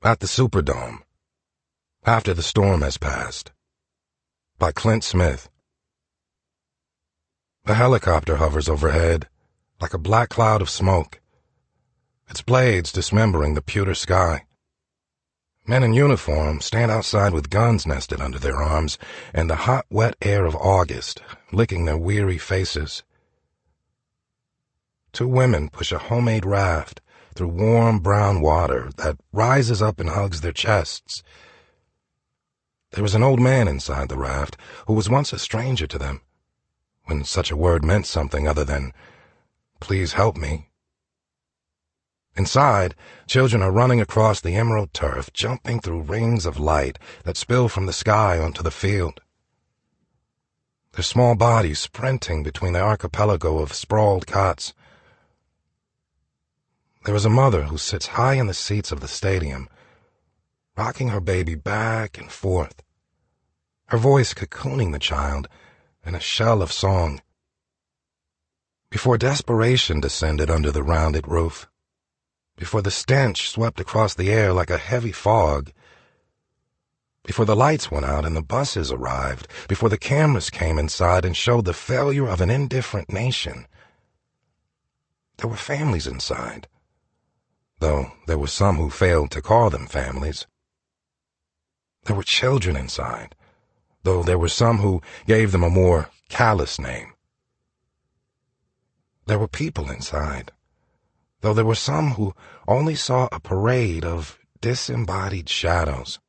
At the Superdome. After the Storm Has Passed. By Clint Smith. A helicopter hovers overhead, like a black cloud of smoke, its blades dismembering the pewter sky. Men in uniform stand outside with guns nested under their arms, and the hot, wet air of August licking their weary faces. Two women push a homemade raft through warm brown water that rises up and hugs their chests. There is an old man inside the raft who was once a stranger to them, when such a word meant something other than, "Please help me." Inside, children are running across the emerald turf, jumping through rings of light that spill from the sky onto the field. Their small bodies sprinting between the archipelago of sprawled cots. There is a mother who sits high in the seats of the stadium, rocking her baby back and forth, her voice cocooning the child in a shell of song. Before desperation descended under the rounded roof, before the stench swept across the air like a heavy fog, before the lights went out and the buses arrived, before the cameras came inside and showed the failure of an indifferent nation, there were families inside, though there were some who failed to call them families. There were children inside, though there were some who gave them a more callous name. There were people inside, though there were some who only saw a parade of disembodied shadows.